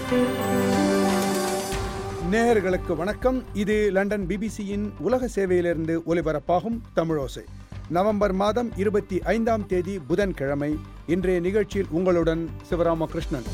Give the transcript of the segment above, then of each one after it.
நேயர்களுக்கு வணக்கம். இது லண்டன் பிபிசியின் உலக சேவையிலிருந்து ஒலிபரப்பாகும் தமிழோசை. நவம்பர் மாதம் 25 புதன்கிழமை. இன்றைய நிகழ்ச்சியில் உங்களுடன் சிவராமகிருஷ்ணன்.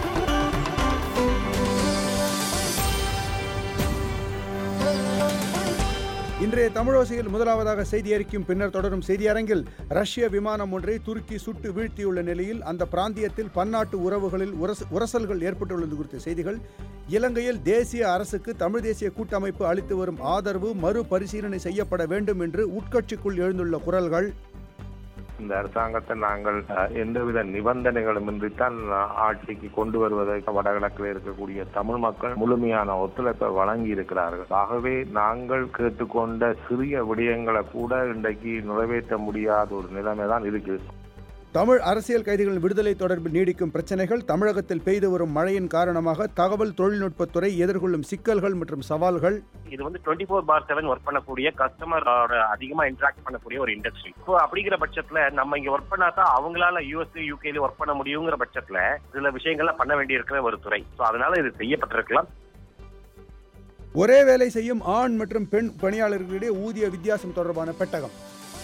இன்றைய தமிழோசையில் முதலாவதாக செய்தி அறிக்கையும் பின்னர் தொடரும் செய்தியரங்கில் ரஷ்ய விமானம் ஒன்றை துருக்கி சுட்டு வீழ்த்தியுள்ள நிலையில் அந்த பிராந்தியத்தில் பன்னாட்டு உறவுகளில் உரசல்கள் ஏற்பட்டுள்ளது குறித்த செய்திகள். இலங்கையில் தேசிய அரசுக்கு தமிழ் தேசிய கூட்டமைப்பு அளித்து வரும் ஆதரவு மறுபரிசீலனை செய்யப்பட வேண்டும் என்று உட்கட்சிக்குள் எழுந்துள்ள குரல்கள். இந்த அரசாங்கத்தை நாங்கள் எந்தவித நிபந்தனைகளும் இன்றித்தான் ஆட்சிக்கு கொண்டு வருவதற்கு வடகிழக்கில் இருக்கக்கூடிய தமிழ் மக்கள் முழுமையான ஒத்துழைப்பை வழங்கி இருக்கிறார்கள். ஆகவே நாங்கள் கேட்டுக்கொண்ட சிறிய விடயங்களை கூட இன்றைக்கு நிறைவேற்ற முடியாத ஒரு நிலைமை தான் இருக்குது. தமிழ் அரசியல் கைதிகளின் விடுதலை தொடர்பில் நீடிக்கும் பிரச்சனைகள், தமிழகத்தில் பெய்து வரும் மழையின் காரணமாக தகவல் தொழில்நுட்பத்துறை எதிர்கொள்ளும் சிக்கல்கள் மற்றும் சவால்கள். இது 24/7 ஒர்க் பண்ணக்கூடிய கஸ்டமரோட அதிகமா இன்டராக்ட் பண்ணக்கூடிய ஒரு இண்டஸ்ட்ரி. ஸோ அப்படிங்கிற பட்சத்துல நம்ம இங்க ஒர்க் பண்ணாதான் அவங்களால யூஎஸ் யூகேல ஒர்க் பண்ண முடியுங்கிற பட்சத்துல சில விஷயங்கள்லாம் பண்ண வேண்டி இருக்கிற ஒரு துறை. ஸோ அதனால இது செய்யப்பட்டிருக்கலாம். ஒரே வேலை செய்யும் ஆண் மற்றும் பெண் பணியாளர்களிடையே ஊதிய வித்தியாசம் தொடர்பான பெட்டகம்.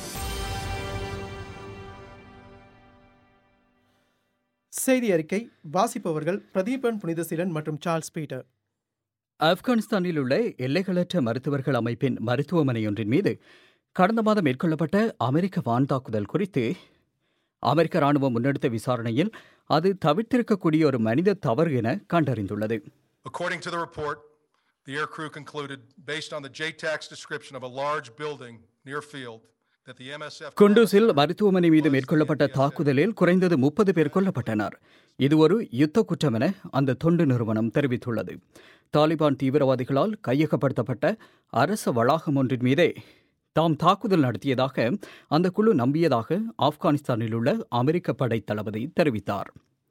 செய்தி அறிக்கை வாசிப்பவர்கள் பிரதீபன் புனிதசீலன் மற்றும் சார்ல்ஸ் பீட்டர். ஆப்கானிஸ்தானில் உள்ள எல்லைகளற்ற மருத்துவர்கள் அமைப்பின் மருத்துவமனையொன்றின் மீது கடந்த மாதம் மேற்கொள்ளப்பட்ட அமெரிக்க வான் தாக்குதல் குறித்து அமெரிக்க ராணுவம் முன்னெடுத்த விசாரணையில் அது தவிர்த்திருக்கக்கூடிய ஒரு மனித தவறு என கண்டறிந்துள்ளது. According to the report, the air crew concluded, based on the JTAC's description of a large building near field, குண்டூஸில் மருத்துவமனை மீது மேற்கொள்ளப்பட்ட தாக்குதலில் குறைந்தது 30 பேர் கொல்லப்பட்டனர். இது ஒரு யுத்த குற்றம் என அந்த தொண்டு நிறுவனம் தெரிவித்துள்ளது. தாலிபான் தீவிரவாதிகளால் கையகப்படுத்தப்பட்ட அரச வளாகம் ஒன்றின் மீதே தாம் தாக்குதல் நடத்தியதாக அந்த குழு நம்பியதாக ஆப்கானிஸ்தானில் உள்ள அமெரிக்க படை தளபதி தெரிவித்தார்.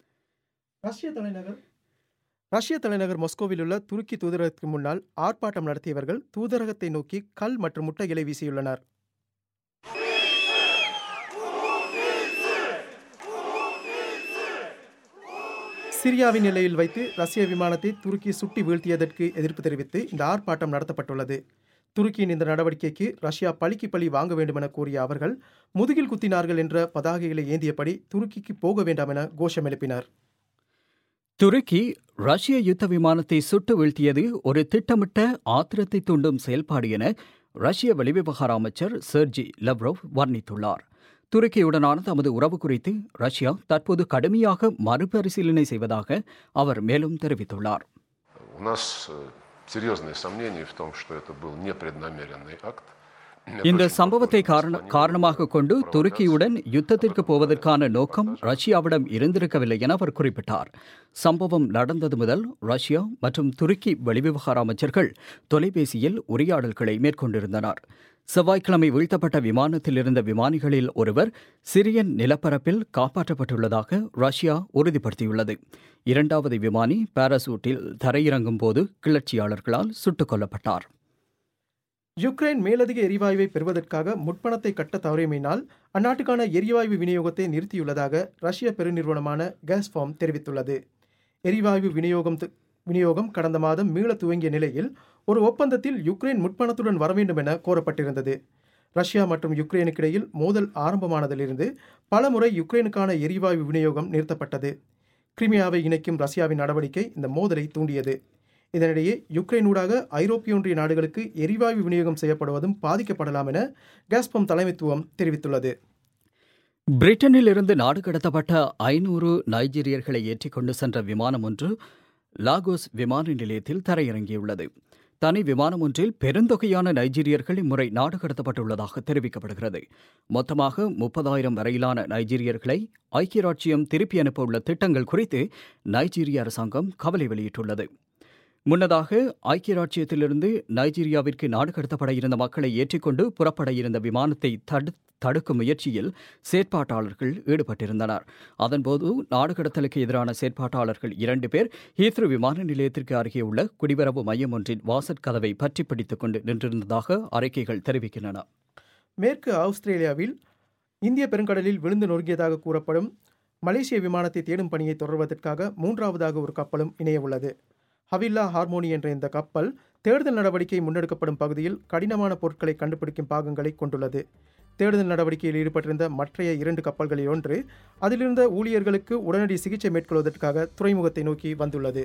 ரஷ்ய தலைநகர் மாஸ்கோவில் உள்ள துருக்கி தூதரகத்துக்கு முன்னால் ஆர்ப்பாட்டம் நடத்தியவர்கள் தூதரகத்தை நோக்கி கல் மற்றும் முட்டைகளை வீசியுள்ளனர். சிரியாவின் எல்லையில் வைத்து ரஷ்ய விமானத்தை துருக்கி சுட்டி வீழ்த்தியதற்கு எதிர்ப்பு தெரிவித்து இந்த ஆர்ப்பாட்டம் நடத்தப்பட்டுள்ளது. துருக்கியின் இந்த நடவடிக்கைக்கு ரஷ்யா பழிக்கு பழி வாங்க வேண்டும் என கூறிய அவர்கள் முதுகில் குத்தினார்கள் என்ற பதாகைகளை ஏந்தியபடி துருக்கிக்கு போக வேண்டாம் என கோஷம் எழுப்பினர். துருக்கி ரஷ்ய யுத்த விமானத்தை சுட்டு வீழ்த்தியது ஒரு திட்டமிட்ட ஆத்திரத்தை தூண்டும் செயல்பாடு என ரஷ்ய வெளிவிவகார அமைச்சர் செர்ஜி லவ்ரோவ் வர்ணித்துள்ளார். துருக்கியுடனான தமது உறவு குறித்து ரஷ்யா தற்போது கடுமையாக மறுபரிசீலனை செய்வதாக அவர் மேலும் தெரிவித்துள்ளார். இந்த சம்பவத்தை காரணமாக கொண்டு துருக்கியுடன் யுத்தத்திற்கு போவதற்கான நோக்கம் ரஷ்யாவிடம் இருந்திருக்கவில்லை என அவர் குறிப்பிட்டார். சம்பவம் நடந்தது முதல் ரஷ்யா மற்றும் துருக்கி வெளிவிவகார அமைச்சர்கள் தொலைபேசியில் உரையாடல்களை மேற்கொண்டிருந்தனர். செவ்வாய்க்கிழமை வீழ்த்தப்பட்ட விமானத்தில் இருந்த விமானிகளில் ஒருவர் சிரியன் நிலப்பரப்பில் காப்பாற்றப்பட்டுள்ளதாக ரஷ்யா உறுதிப்படுத்தியுள்ளது. இரண்டாவது விமானி பாராசூட்டில் தரையிறங்கும் போது கிளர்ச்சியாளர்களால் சுட்டுக் கொல்லப்பட்டார். யுக்ரைன் மேலதிக எரிவாயுவை பெறுவதற்காக முற்பணத்தை கட்ட தவறியமையினால் அந்நாட்டுக்கான எரிவாயு விநியோகத்தை நிறுத்தியுள்ளதாக ரஷ்ய பெருநிறுவனமான காஸ்ப்ரோம் தெரிவித்துள்ளது. எரிவாயு விநியோகம் கடந்த மாதம் மீள துவங்கிய நிலையில் ஒரு ஒப்பந்தத்தில் யுக்ரைன் முற்பணத்துடன் வர வேண்டும் என கோரப்பட்டிருந்தது. ரஷ்யா மற்றும் யுக்ரைனுக்கிடையில் மோதல் ஆரம்பமானதிலிருந்து பல முறை யுக்ரைனுக்கான எரிவாயு விநியோகம் நிறுத்தப்பட்டது. கிரிமியாவை இணைக்கும் ரஷ்யாவின் நடவடிக்கை இந்த மோதலை தூண்டியது. இதனிடையே யுக்ரைனூடாக ஐரோப்பிய ஒன்றிய நாடுகளுக்கு எரிவாயு விநியோகம் செய்யப்படுவதும் பாதிக்கப்படலாம் என காஸ்ப்ரோம் தலைமைத்துவம் தெரிவித்துள்ளது. பிரிட்டனில் இருந்து நாடு கடத்தப்பட்ட 500 நைஜீரியர்களை ஏற்றிக்கொண்டு சென்ற விமானம் ஒன்று லாகோஸ் விமான நிலையத்தில் தரையிறங்கியுள்ளது. தனி விமானம் ஒன்றில் பெருந்தொகையான நைஜீரியர்கள் இம்முறை நாடு கடத்தப்பட்டுள்ளதாக தெரிவிக்கப்படுகிறது. மொத்தமாக 30,000 வரையிலான நைஜீரியர்களை ஐக்கிய ராச்சியம் திருப்பி அனுப்ப உள்ள திட்டங்கள் குறித்து நைஜீரிய அரசாங்கம் கவலை வெளியிட்டுள்ளது. முன்னதாக ஐக்கிய ராச்சியத்திலிருந்து நைஜீரியாவிற்கு நாடு கடத்தப்பட இருந்த மக்களை ஏற்றிக்கொண்டு புறப்பட இருந்த விமானத்தை தடுக்கும் முயற்சியில் செயற்பாட்டாளர்கள் ஈடுபட்டிருந்தனர். அதன்போது நாடு கடத்தலுக்கு எதிரான செயற்பாட்டாளர்கள் 2 பேர் ஹீத்ரோ விமான நிலையத்திற்கு அருகே உள்ள குடிவரவு மையம் ஒன்றின் வாசற்கதவை பற்றி பிடித்துக் கொண்டு நின்றிருந்ததாக அறிக்கைகள் தெரிவிக்கின்றன. மேற்கு ஆஸ்திரேலியாவில் இந்திய பெருங்கடலில் விழுந்து நொறுங்கியதாக கூறப்படும் மலேசிய விமானத்தை தேடும் பணியை தொடர்வதற்காக 3வது ஒரு கப்பலும் இணைய உள்ளது. ஹவில்லா ஹார்மோனி என்ற இந்த கப்பல் தேடுதல் நடவடிக்கை முன்னெடுக்கப்படும் பகுதியில் கடினமான பொருட்களை கண்டுபிடிக்கும் பாகங்களை கொண்டுள்ளது. தேடுதல் நடவடிக்கையில் ஈடுபட்டிருந்த மற்றைய 2 கப்பல்களில் ஒன்று அதிலிருந்த ஊழியர்களுக்கு உடனடி சிகிச்சை மேற்கொள்வதற்காக துறைமுகத்தை நோக்கி வந்துள்ளது.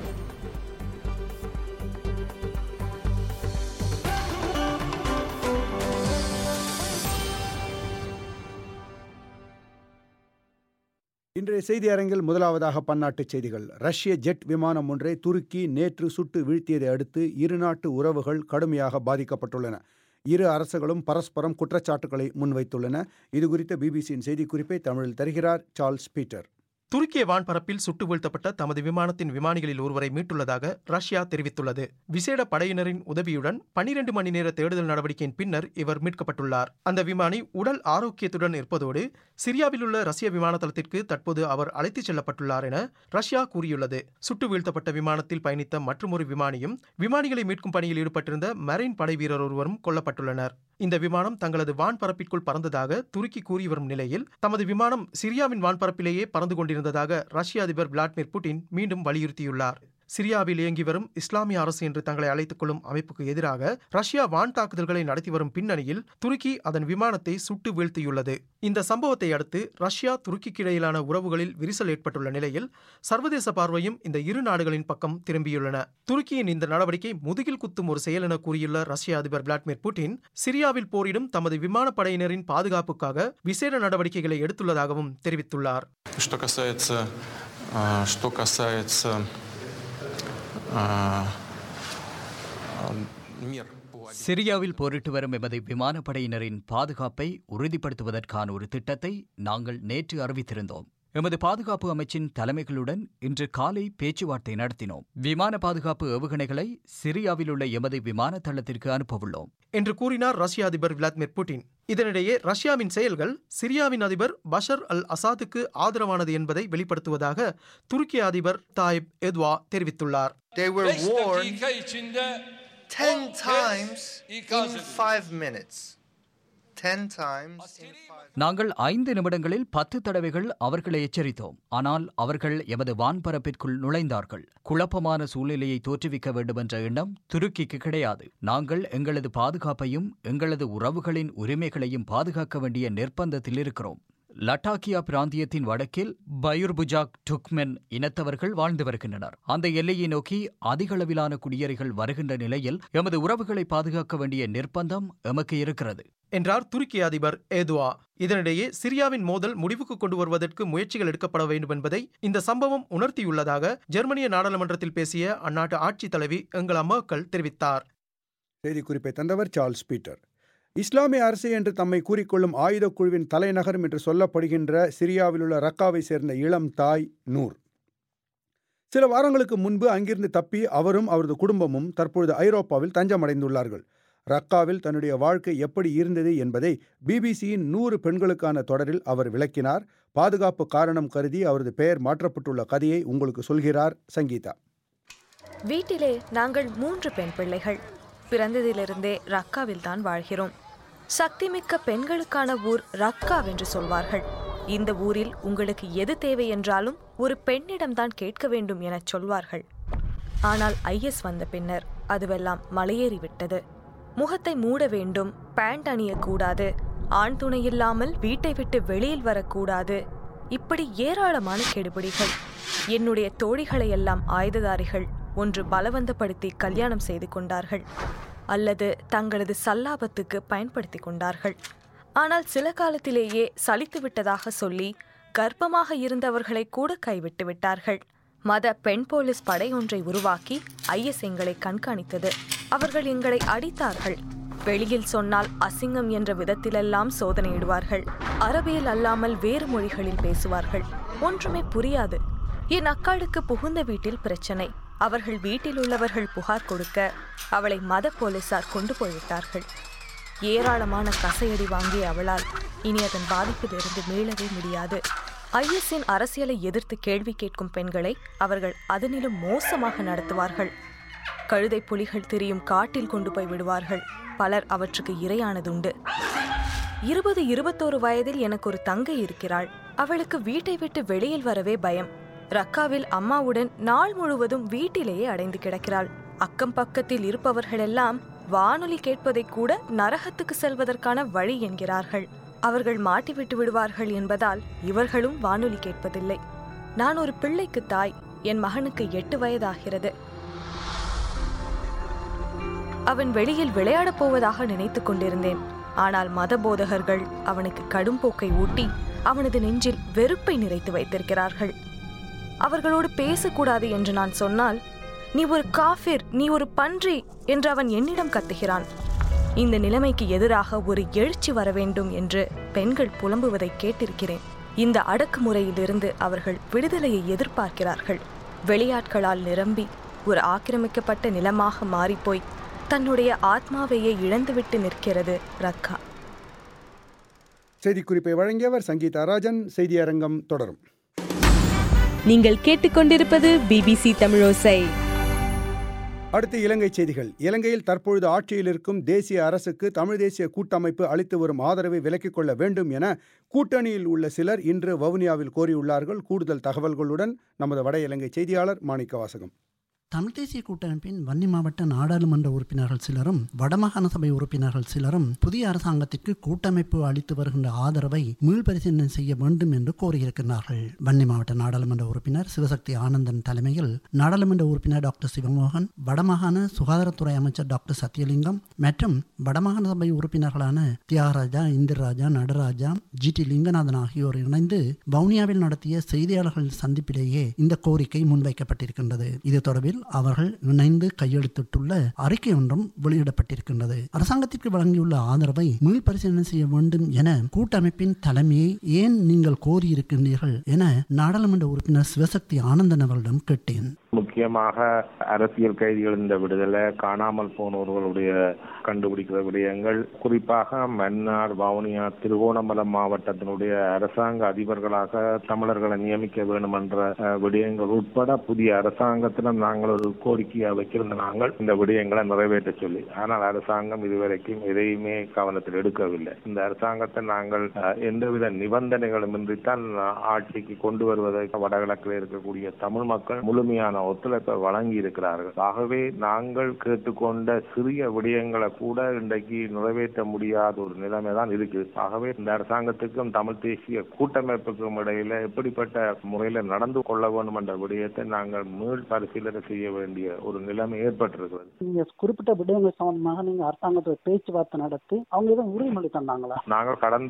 இன்றைய செய்தி அரங்கில் முதலாவதாக பன்னாட்டுச் செய்திகள். ரஷ்ய ஜெட் விமானம் ஒன்றை துருக்கி நேற்று சுட்டு வீழ்த்தியதை அடுத்து இரு நாட்டு உறவுகள் கடுமையாக பாதிக்கப்பட்டுள்ளன. இரு அரசுகளும் பரஸ்பரம் குற்றச்சாட்டுகளை முன்வைத்துள்ளன. இதுகுறித்த பிபிசியின் செய்திக்குறிப்பை தமிழில் தருகிறார் சார்ல்ஸ் பீட்டர். துருக்கிய வான்பரப்பில் சுட்டு வீழ்த்தப்பட்ட தமது விமானத்தின் விமானிகளில் ஒருவரை மீட்டுள்ளதாக ரஷ்யா தெரிவித்துள்ளது. விசேட படையினரின் உதவியுடன் 12 மணி நேர தேடுதல் நடவடிக்கையின் பின்னர் இவர் மீட்கப்பட்டுள்ளார். அந்த விமானி உடல் ஆரோக்கியத்துடன் இருப்பதோடு சிரியாவில் உள்ள ரஷ்ய விமான தளத்திற்கு தற்போது அவர் அழைத்துச் செல்லப்பட்டுள்ளார் என ரஷ்யா கூறியுள்ளது. சுட்டு வீழ்த்தப்பட்ட விமானத்தில் பயணித்த மற்றொரு விமானியும் விமானிகளை மீட்கும் பணியில் ஈடுபட்டிருந்த மரைன் படை வீரர் ஒருவரும் கொல்லப்பட்டுள்ளனர். இந்த விமானம் தங்களது வான்பரப்பிற்குள் பறந்ததாக துருக்கி கூறி வரும் நிலையில் தமது விமானம் சிரியாவின் வான்பரப்பிலேயே பறந்து கொண்டிருந்ததாக ரஷ்ய அதிபர் விளாடிமிர் புட்டின் மீண்டும் வலியுறுத்தியுள்ளார். சிரியாவில் இயங்கி வரும் இஸ்லாமிய அரசு என்று தங்களை அழைத்துக் கொள்ளும் அமைப்புக்கு எதிராக ரஷ்யா வான் தாக்குதல்களை நடத்தி வரும் பின்னணியில் துருக்கி அதன் விமானத்தை சுட்டு வீழ்த்தியுள்ளது. இந்த சம்பவத்தை அடுத்து ரஷ்யா துருக்கிக்கு இடையிலான உறவுகளில் விரிசல் ஏற்பட்டுள்ள நிலையில் சர்வதேச பார்வையும் இந்த இரு நாடுகளின் பக்கம் திரும்பியுள்ளன. துருக்கியின் இந்த நடவடிக்கை முதுகில் குத்தும் ஒரு செயல் என கூறியுள்ள ரஷ்ய அதிபர் விளாடிமிர் புட்டின் சிரியாவில் போரிடும் தமது விமானப்படையினரின் பாதுகாப்புக்காக விசேட நடவடிக்கைகளை எடுத்துள்ளதாகவும் தெரிவித்துள்ளார். சிரியாவில் போரிட்டு வரும் எமது விமானப்படையினரின் பாதுகாப்பை உறுதிப்படுத்துவதற்கான ஒரு திட்டத்தை நாங்கள் நேற்று அறிவித்திருந்தோம். எமது பாதுகாப்பு அமைச்சின் தலைமைகளுடன் இன்று காலை பேச்சுவார்த்தை நடத்தினோம். விமான பாதுகாப்பு ஏவுகணைகளை சிரியாவில் உள்ள எமது விமான தளத்திற்கு அனுப்பவுள்ளோம் என்று கூறினார் ரஷ்ய அதிபர் விளாடிமிர் புட்டின். இதனிடையே ரஷ்யாவின் செயல்கள் சிரியாவின் அதிபர் பஷர் அல் அசாதுக்கு ஆதரவானது என்பதை வெளிப்படுத்துவதாக துருக்கிய அதிபர் தாயிப் எர்டோகா தெரிவித்துள்ளார். They were warned 10 times in 5 minutes. 10 times in 5 minutes. நாங்கள் 5 நிமிடங்களில் 10 தடவைகள் அவர்களை எச்சரித்தோம். ஆனால் அவர்கள் எமது வான்பரப்பிற்குள் நுழைந்தார்கள். குழப்பமான சூழ்நிலையை தோற்றுவிக்க வேண்டும் என்ற எண்ணம் துருக்கிக்கு கிடையாது. நாங்கள் எங்களது பாதுகாப்பையும் எங்களது உறவுகளின் உரிமைகளையும் பாதுகாக்க வேண்டிய நிர்பந்தத்தில் இருக்கிறோம். லட்டாக்கியா பிராந்தியத்தின் வடக்கில் பயுர்புஜாக் டுக்மென் இனத்தவர்கள் வாழ்ந்து வருகின்றனர். அந்த எல்லையை நோக்கி அதிகளவிலான குடியேறிகள் வருகின்ற நிலையில் எமது உறவுகளை பாதுகாக்க வேண்டிய நிர்பந்தம் எமக்கு இருக்கிறது என்றார் துருக்கிய அதிபர் எர்டோகா. இதனிடையே சிரியாவின் மோதல் முடிவுக்கு கொண்டு வருவதற்கு முயற்சிகள் எடுக்கப்பட வேண்டும் என்பதை இந்த சம்பவம் உணர்த்தியுள்ளதாக ஜெர்மனிய நாடாளுமன்றத்தில் பேசிய அந்நாட்டு ஆட்சித் தலைவி ஏங்கலா மெர்க்கல் தெரிவித்தார். செய்திக்குறிப்பை தந்தவர் சார்ல்ஸ் பீட்டர். இஸ்லாமிய அரசு என்று தம்மை கூறிக்கொள்ளும் ஆயுதக் குழுவின் தலைநகரம் என்று சொல்லப்படுகின்ற சிரியாவில் உள்ள ரக்காவை சேர்ந்த இளம் தாய் நூர் சில வாரங்களுக்கு முன்பு அங்கிருந்து தப்பி அவரும் அவரது குடும்பமும் தற்பொழுது ஐரோப்பாவில் தஞ்சமடைந்துள்ளார்கள். ரக்காவில் தன்னுடைய வாழ்க்கை எப்படி இருந்தது என்பதை பிபிசியின் 100 பெண்களுக்கான தொடரில் அவர் விளக்கினார். பாதுகாப்பு காரணம் கருதி அவரது பெயர் மாற்றப்பட்டுள்ள கதையை உங்களுக்கு சொல்கிறார் சங்கீதா. வீட்டிலே நாங்கள் 3 பெண் பிள்ளைகள். பிறந்ததிலிருந்தே ரக்காவில் தான் வாழ்கிறோம். சக்திமிக்க பெண்களுக்கான ஊர் ரக்கா என்று சொல்வார்கள். இந்த ஊரில் உங்களுக்கு எது தேவை என்றாலும் ஒரு பெண்ணிடம்தான் கேட்க வேண்டும் என சொல்வார்கள். ஆனால் ஐஎஸ் வந்த பின்னர் அதுவெல்லாம் மலையேறிவிட்டது. முகத்தை மூட வேண்டும், பேண்ட் அணியக்கூடாது, ஆண் துணை இல்லாமல் வீட்டை விட்டு வெளியில் வரக்கூடாது, இப்படி ஏராளமான கெடுபிடிகள். என்னுடைய தோழிகளையெல்லாம் ஆயுததாரிகள் ஒன்று பலவந்தப்படுத்தி கல்யாணம் செய்து கொண்டார்கள் அல்லது தங்களது சல்லாபத்துக்கு பயன்படுத்தி கொண்டார்கள். ஆனால் சில காலத்திலேயே சலித்து விட்டதாக சொல்லி கர்ப்பமாக இருந்தவர்களை கூட கைவிட்டு விட்டார்கள். மத பெண் போலீஸ் படை ஒன்றை உருவாக்கி ஐஎஸ் எங்களை கண்காணித்தது. அவர்கள் எங்களை அடித்தார்கள். வெளியில் சொன்னால் அசிங்கம் என்ற விதத்திலெல்லாம் சோதனையிடுவார்கள். அரபியில் அல்லாமல் வேறு மொழிகளில் பேசுவார்கள். ஒன்றுமே புரியாது. என் அக்காளுக்கு புகுந்த வீட்டில் பிரச்சனை. அவர்கள் வீட்டில் உள்ளவர்கள் புகார் கொடுக்க அவளை மத போலீசார் கொண்டு போய்விட்டார்கள். ஏராளமான கசையடி வாங்கிய அவளால் இனி அதன் பாதிப்பிலிருந்து மீளவே முடியாது. ஐஎஸ்ஸின் அரசியலை எதிர்த்து கேள்வி கேட்கும் பெண்களை அவர்கள் அதனிலும் மோசமாக நடத்துவார்கள். கழுதை புலிகள் திரியும் காட்டில் கொண்டு போய் விடுவார்கள். பலர் அவற்றுக்கு இரையானதுண்டு. 20-21 வயதில் எனக்கு ஒரு தங்கை இருக்கிறாள். அவளுக்கு வீட்டை விட்டு வெளியில் வரவே பயம். ரக்காவில் அம்மாவுடன் நாள் முழுவதும் வீட்டிலேயே அடைந்து கிடக்கிறாள். அக்கம் பக்கத்தில் இருப்பவர்களெல்லாம் வானொலி கேட்பதை கூட நரகத்துக்கு செல்வதற்கான வழி என்கிறார்கள். அவர்கள் மாட்டிவிட்டு விடுவார்கள் என்பதால் இவர்களும் வானொலி கேட்பதில்லை. நான் ஒரு பிள்ளைக்கு தாய். என் மகனுக்கு 8 வயதாகிறது. அவன் வெளியில் விளையாடப் போவதாக நினைத்துக் கொண்டிருந்தேன். ஆனால் மத போதகர்கள் அவனுக்கு கடும் போக்கை ஊட்டி அவனது நெஞ்சில் வெறுப்பை நிறைத்து வைத்திருக்கிறார்கள். அவர்களோடு பேசக்கூடாது என்று நான் சொன்னால், நீ ஒரு காஃபிர், நீ ஒரு பன்றி என்று அவன் என்னிடம் கத்துகிறான். இந்த நிலைமைக்கு எதிராக ஒரு எழுச்சி வர வேண்டும் என்று பெண்கள் புலம்புவதை கேட்டிருக்கிறேன். இந்த அடக்குமுறையிலிருந்து அவர்கள் விடுதலையை எதிர்பார்க்கிறார்கள். வெளியாட்களால் நிரம்பி ஒரு ஆக்கிரமிக்கப்பட்ட நிலமாக மாறிப்போய் தன்னுடைய ஆத்மாவையே இழந்துவிட்டு நிற்கிறது ரக்கா. செய்திக்குறிப்பை வழங்கியவர் சங்கீதா ராஜன். செய்தி அரங்கம் தொடரும். நீங்கள் கேட்டுக்கொண்டிருப்பது BBC தமிழோசை. அடுத்து இலங்கை செய்திகள். இலங்கையில் தற்பொழுது ஆட்சியில் இருக்கும் தேசிய அரசுக்கு தமிழ் தேசிய கூட்டமைப்பு அளித்து வரும் ஆதரவை விலக்கிக் கொள்ள வேண்டும் என கூட்டணியில் உள்ள சிலர் இன்று வவுனியாவில் கோரியுள்ளார்கள். கூடுதல் தகவல்களுடன் நமது வட இலங்கை செய்தியாளர் மாணிக்க வாசகம். தமிழ் தேசிய கூட்டமைப்பின் வன்னி மாவட்ட நாடாளுமன்ற உறுப்பினர்கள் சிலரும் வடமாகாண சபை உறுப்பினர்கள் சிலரும் புதிய அரசாங்கத்திற்கு கூட்டமைப்பு அளித்து வருகின்ற ஆதரவை மீள்பரிசீலனை செய்ய வேண்டும் என்று கோரியிருக்கிறார்கள். வன்னி மாவட்ட நாடாளுமன்ற உறுப்பினர் சிவசக்தி ஆனந்தன் தலைமையில் நாடாளுமன்ற உறுப்பினர் டாக்டர் சிவமோகன், வடமாகாண சுகாதாரத்துறை அமைச்சர் டாக்டர் சத்தியலிங்கம் மற்றும் வடமாகாண சபை உறுப்பினர்களான தியாகராஜா, இந்திரராஜா, நடராஜா, GT லிங்கநாதன் ஆகியோர் இணைந்து வவுனியாவில் நடத்திய செய்தியாளர்கள் சந்திப்பிலேயே இந்த கோரிக்கை முன்வைக்கப்பட்டிருக்கின்றது. இது தொடர்பில் அவர்கள் இணைந்து கையெழுத்திட்டுள்ள அறிக்கை ஒன்றும் வெளியிடப்பட்டிருக்கின்றது. அரசாங்கத்திற்கு வழங்கியுள்ள ஆதரவை மீள்பரிசீலனை செய்ய வேண்டும் என கூட்டமைப்பின் தலைமையை ஏன் நீங்கள் கோரியிருக்கின்றீர்கள் என நாடாளுமன்ற உறுப்பினர் சிவசக்தி ஆனந்தன் அவர்களிடம் கேட்டேன். முக்கியமாக அரசியல் கைதிகளின் விடுதலை, காணாமல் போனவர்களுடைய கண்டுபிடிக்கிற விடயங்கள், குறிப்பாக மன்னார், வவுனியா, திருகோணமலை மாவட்டத்தினுடைய அரசாங்க அதிபர்களாக தமிழர்களை நியமிக்க வேண்டும் என்ற விடயங்கள் உட்பட புதிய அரசாங்கத்திடம் நாங்கள் ஒரு கோரிக்கையை வைக்கின்ற நாங்கள் இந்த விடயங்களை நிறைவேற்ற சொல்லி. ஆனால் அரசாங்கம் இதுவரைக்கும் எதையுமே கவனத்தில் எடுக்கவில்லை. இந்த அரசாங்கத்தை நாங்கள் எந்தவித நிபந்தனைகளும் இன்றித்தான் ஆட்சிக்கு கொண்டு வருவதற்கு வடகிழக்கில் இருக்கக்கூடிய தமிழ் மக்கள் முழுமையான ஒத்துழைப்பை வழங்கி இருக்கிறார்கள். ஆகவே நாங்கள் கேட்டுக்கொண்ட சிறிய விடயங்களை கூட இன்றைக்கு நிறைவேற்ற முடியாத ஒரு நிலைமை தான் இருக்கு. ஆகவே இந்த அரசாங்கத்துக்கும் தமிழ் தேசிய கூட்டமைப்புக்கும் இடையில எப்படிப்பட்ட முறையில் நடந்து கொள்ள வேண்டும் என்ற விடயத்தை நாங்கள் மீள் பரிசீலனை செய்ய வேண்டிய ஒரு நிலைமை ஏற்பட்டிருக்கிறது. நீங்க குறிப்பிட்ட விடயங்கள் சம்பந்தமாக நீங்க அரசாங்கத்தோட பேச்சுவார்த்தை நடத்தி அவங்க எதுவும் உறுதிமொழி தந்தாங்களா? நாங்கள் கடந்த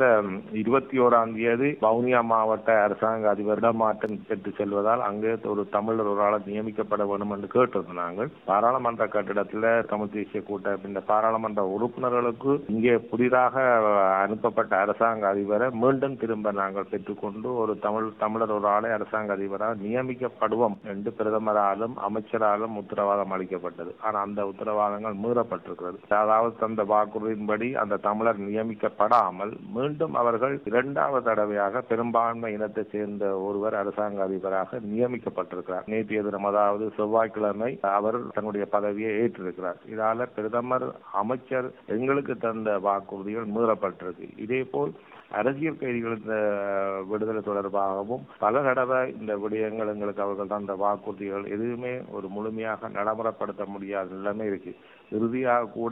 21ஆம் தேதி வவுனியா மாவட்ட அரசாங்க அதிபரிடம் மாற்றம் பெற்று செல்வதால் அங்கே ஒரு தமிழர் ஒரு ஆளை நியமிக்கப்பட வேண்டும் என்று கேட்டிருந்தோம். நாங்கள் பாராளுமன்ற கட்டிடத்தில் தமிழ் தேசிய கூட்டமைப்பின் பாராளுமன்ற உறுப்பினர்களுக்கு இங்கே புதிதாக அனுப்பப்பட்ட அரசாங்க அதிபரை மீண்டும் திரும்ப நாங்கள் பெற்றுக்கொண்டு ஒரு தமிழர் ஒரு ஆளை அரசாங்க அதிபராக நியமிக்கப்படுவோம் என்று பிரதமராலும் அமைச்சராலும் உத்தரவாதம் அளிக்கப்பட்டது. ஆனால் அந்த உத்தரவாதங்கள் மீறப்பட்டிருக்கிறது. அதாவது தந்த வாக்குறுதியின்படி அந்த தமிழர் நியமிக்கப்படாமல் மீண்டும் அவர்கள் 2வது தடவையாக பெரும்பான்மை இனத்தை சேர்ந்த ஒருவர் அரசாங்க அதிபராக நியமிக்கப்பட்டிருக்கிறார். நேற்றைய தினம், அதாவது செவ்வாய்க்கிழமை, அவர் தன்னுடைய பதவியை ஏற்றிருக்கிறார். இதால பிரதமர், அமைச்சர் எங்களுக்கு தந்த வாக்குறுதிகள் மீறப்பட்டிருக்கு. இதே போல் அரசியல் கைதிகளின் விடுதலை தொடர்பாகவும் பல தடவை இந்த விடயங்கள் எங்களுக்கு அவர்கள் தந்த வாக்குறுதிகள் எதுவுமே ஒரு முழுமையாக நடைமுறைப்படுத்த முடியாத நிலைமை இருக்கு. இறுதியாக கூட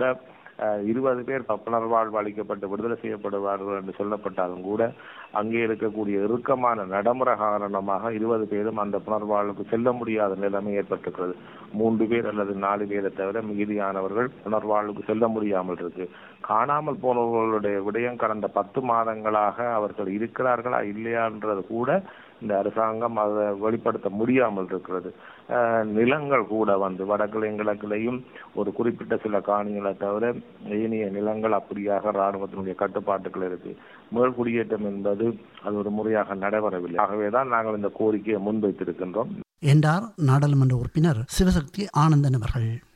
20 பேர் புனர்வாழ்வு அளிக்கப்பட்டு விடுதலை செய்யப்படுவார்கள் என்று சொல்லப்பட்டாலும் கூட அங்கே இருக்கக்கூடிய இறுக்கமான நடைமுறை காரணமாக 20 பேரும் அந்த புனர்வாழ்வுக்கு செல்ல முடியாத நிலைமை ஏற்பட்டிருக்கிறது. 3 பேர் அல்லது 4 பேரை தவிர மீதியானவர்கள் புனர்வாழ்வுக்கு செல்ல முடியாமல் இருக்கு. காணாமல் போனவர்களுடைய விடயம் கடந்த 10 மாதங்களாக அவர்கள் இருக்கிறார்களா இல்லையான்றது கூட இந்த அரசாங்கம் அதை வெளிப்படுத்த முடியாமல் இருக்கிறது. நிலங்கள் கூட வடகிழக்கிலையும் ஒரு குறிப்பிட்ட சில காணிகளை தவிர ஏனைய நிலங்கள் அப்படியாக இராணுவத்தினுடைய கட்டுப்பாட்டுகள் இருக்கு. மேல்குடியேற்றம் என்பது அது ஒரு முறையாக நடைபெறவில்லை. ஆகவேதான் நாங்கள் இந்த கோரிக்கையை முன்வைத்திருக்கின்றோம் என்றார் நாடாளுமன்ற உறுப்பினர் சிவசக்தி ஆனந்தன் அவர்கள்.